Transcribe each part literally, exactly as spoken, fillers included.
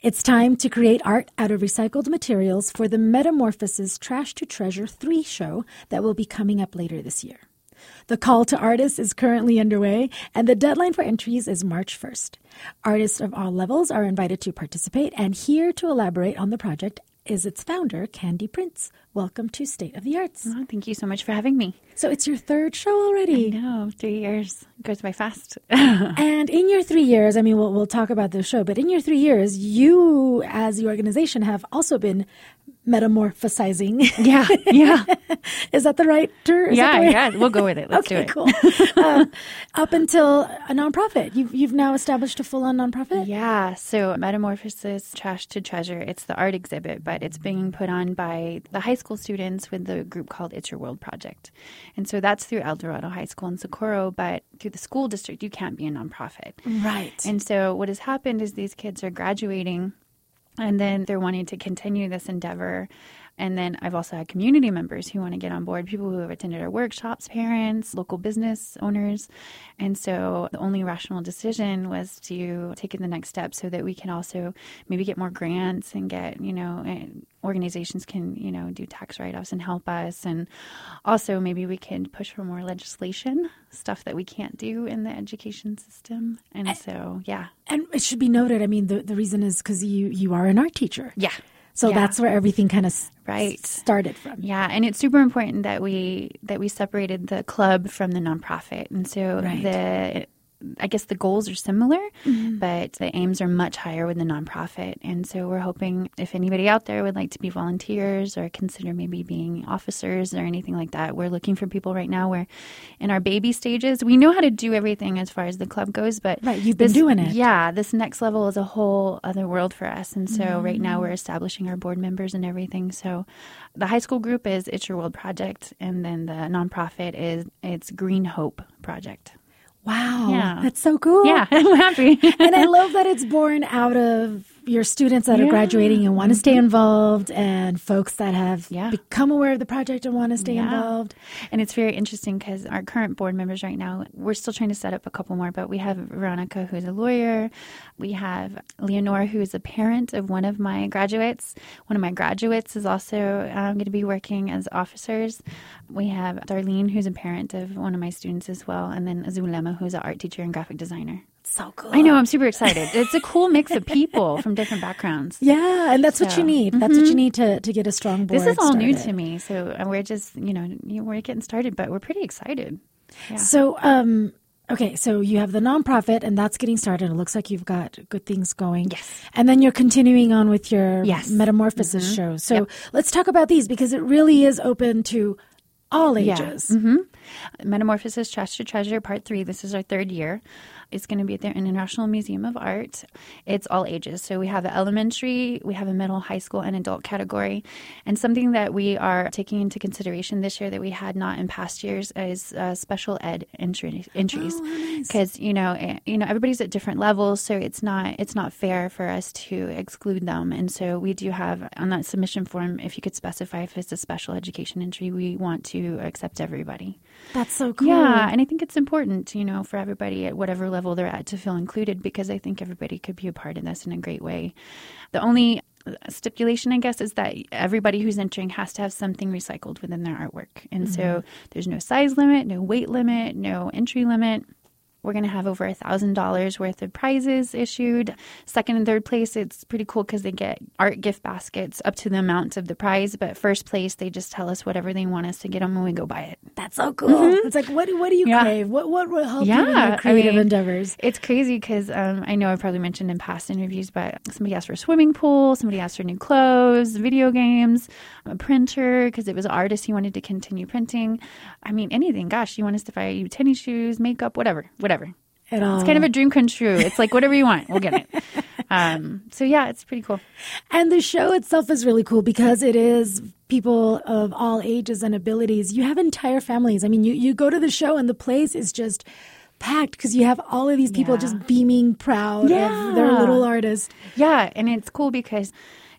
It's time to create art out of recycled materials for the Metamorphosis Trash to Treasure three show that will be coming up later this year. The call to artists is currently underway, and the deadline for entries is March first. Artists of all levels are invited to participate, and here to elaborate on the project is its founder, Candy Prince. Welcome to State of the Arts. Oh, thank you so much for having me. So it's your third show already. I know, three years goes by fast. And in your three years, I mean, we'll, we'll talk about the show, but in your three years, you as the organization have also been metamorphosizing. Yeah, yeah. Is that the right term? Yeah, right? yeah. We'll go with it. Let's okay, do it. Cool. uh, up until a nonprofit. You've, you've now established a full-on nonprofit? Yeah. So Metamorphosis Trash to Treasure, it's the art exhibit, but it's being put on by the high school students with the group called It's Your World Project. And so that's through El Dorado High School in Socorro, but through the school district, you can't be a nonprofit. Right. And so what has happened is these kids are graduating and then they're wanting to continue this endeavor. And then I've also had community members who want to get on board, people who have attended our workshops, parents, local business owners. And so the only rational decision was to take it the next step so that we can also maybe get more grants and get, you know, and organizations can, you know, do tax write-offs and help us. And also maybe we can push for more legislation, stuff that we can't do in the education system. And I, so, yeah. And it should be noted, I mean, the, the reason is because you, you are an art teacher. Yeah. So yeah. that's where everything kind of right. started from. Yeah, and it's super important that we that we separated the club from the nonprofit. And so right. the I guess the goals are similar, mm-hmm. but the aims are much higher with the nonprofit. And so we're hoping if anybody out there would like to be volunteers or consider maybe being officers or anything like that, we're looking for people right now. We're in our baby stages. We know how to do everything as far as the club goes, but right, you've this, been doing it. Yeah, this next level is a whole other world for us. And so mm-hmm. right now we're establishing our board members and everything. So the high school group is It's Your World Project, and then the nonprofit is it's Green Hope Project. Wow. Yeah. That's so cool. Yeah, I'm happy. And I love that it's born out of your students that yeah. are graduating and want to stay involved, and folks that have yeah. become aware of the project and want to stay yeah. involved. And it's very interesting because our current board members right now, we're still trying to set up a couple more, but we have Veronica, who's a lawyer. We have Leonora, who is a parent of one of my graduates. One of my graduates is also um, going to be working as officers. We have Darlene, who's a parent of one of my students as well. And then Zulema, who's an art teacher and graphic designer. So cool. I know. I'm super excited. It's a cool mix of people from different backgrounds. Yeah. And that's so, what you need. That's mm-hmm. what you need to, to get a strong board This is all started. new to me. So we're just, you know, we're getting started, but we're pretty excited. Yeah. So, um, okay. So you have the nonprofit and that's getting started. It looks like you've got good things going. Yes. And then you're continuing on with your yes. Metamorphosis mm-hmm. show. So yep. let's talk about these because it really is open to all ages. Yeah. Mm-hmm. Metamorphosis Trash to Treasure Part three. This is our third year. It's going to be at the International Museum of Art. It's all ages. So we have an elementary, we have a middle, high school, and adult category. And something that we are taking into consideration this year that we had not in past years is uh, special ed entry, entries. Because, oh, nice. you know, you know, everybody's at different levels, so it's not it's not fair for us to exclude them. And so we do have, on that submission form, if you could specify if it's a special education entry, we want to accept everybody. That's so cool. Yeah, and I think it's important, you know, for everybody at whatever level they're at to feel included, because I think everybody could be a part of this in a great way. The only stipulation, I guess, is that everybody who's entering has to have something recycled within their artwork. And mm-hmm. so there's no size limit, no weight limit, no entry limit. We're going to have over one thousand dollars worth of prizes issued. Second and third place, it's pretty cool because they get art gift baskets up to the amount of the prize. But first place, they just tell us whatever they want us to get them and we go buy it. That's so cool. Mm-hmm. It's like, what, what do you yeah. crave? What what will help yeah. you in your creative I mean, endeavors? It's crazy because um, I know I've probably mentioned in past interviews, but somebody asked for a swimming pool, somebody asked for new clothes, video games, a printer, because it was an artist who wanted to continue printing. I mean, anything. Gosh, you want us to buy you tennis shoes, makeup, whatever, whatever. It all. It's kind of a dream come true. It's like whatever you want, we'll get it. Um, so yeah, it's pretty cool. And the show itself is really cool because it is people of all ages and abilities. You have entire families. I mean, you, you go to the show and the place is just packed because you have all of these people yeah. just beaming proud yeah. of their little artist. Yeah, and it's cool because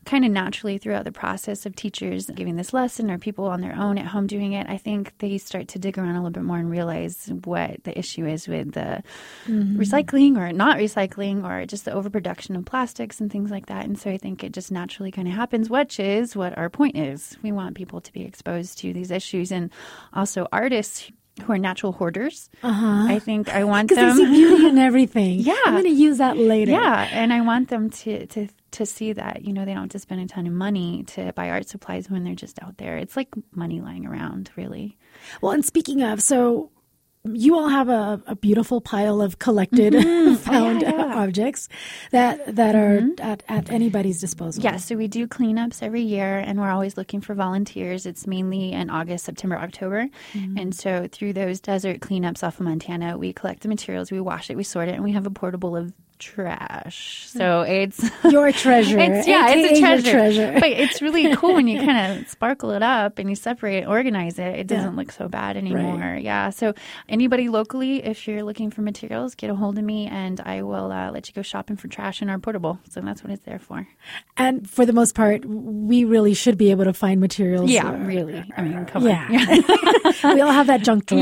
kind of naturally throughout the process of teachers giving this lesson or people on their own at home doing it, I think they start to dig around a little bit more and realize what the issue is with the mm-hmm. recycling or not recycling or just the overproduction of plastics and things like that. And so I think it just naturally kind of happens, which is what our point is. We want people to be exposed to these issues, and also artists who are natural hoarders. Uh-huh. I think I want them... Because they see beauty in everything. Yeah. I'm going to use that later. Yeah, and I want them to, to, to see that, you know, they don't have to spend a ton of money to buy art supplies when they're just out there. It's like money lying around, really. Well, and speaking of, so... you all have a, a beautiful pile of collected mm-hmm. found oh, yeah, yeah. objects that that mm-hmm. are at, at anybody's disposal. Yeah, so we do cleanups every year, and we're always looking for volunteers. It's mainly in August, September, October. Mm-hmm. And so through those desert cleanups off of Montana, we collect the materials, we wash it, we sort it, and we have a portable of trash. So it's your treasure. It's, yeah, A K A it's a treasure. treasure. But it's really cool when you kind of sparkle it up and you separate it, organize it. It doesn't yeah. look so bad anymore. Right. Yeah. So anybody locally, if you're looking for materials, get a hold of me and I will uh, let you go shopping for trash in our portable. So that's what it's there for. And for the most part, we really should be able to find materials. Yeah, uh, really. I mean, come yeah. on. Yeah. We all have that junk drawer.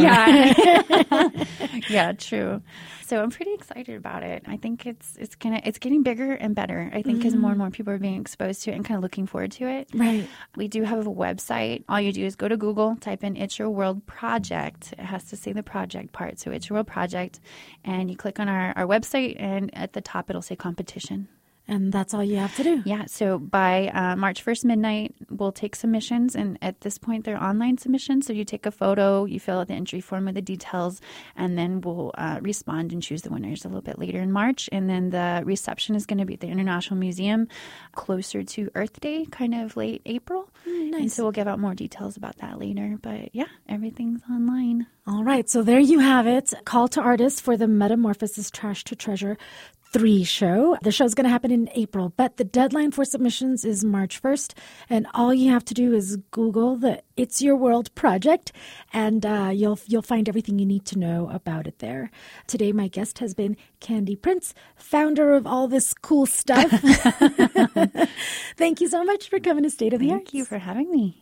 Yeah. Yeah, true. So I'm pretty excited about it. I think it's it's gonna it's getting bigger and better. I think because mm-hmm. more and more people are being exposed to it and kind of looking forward to it. Right. We do have a website. All you do is go to Google, type in It's Your World Project. It has to say the project part. So It's Your World Project. And you click on our, our website, and at the top it'll say competition. And that's all you have to do. Yeah. So by uh, March first midnight, we'll take submissions. And at this point, they're online submissions. So you take a photo, you fill out the entry form with the details, and then we'll uh, respond and choose the winners a little bit later in March. And then the reception is going to be at the International Museum closer to Earth Day, kind of late April. Mm, nice. And so we'll give out more details about that later. But yeah, everything's online. All right. So there you have it. Call to artists for the Metamorphosis Trash to Treasure three show. The show's going to happen in April, but the deadline for submissions is March first. And all you have to do is Google the It's Your World Project, and uh, you'll you'll find everything you need to know about it there. Today, my guest has been Candy Prince, founder of all this cool stuff. Thank you so much for coming to State of the Arts. Thank you for having me.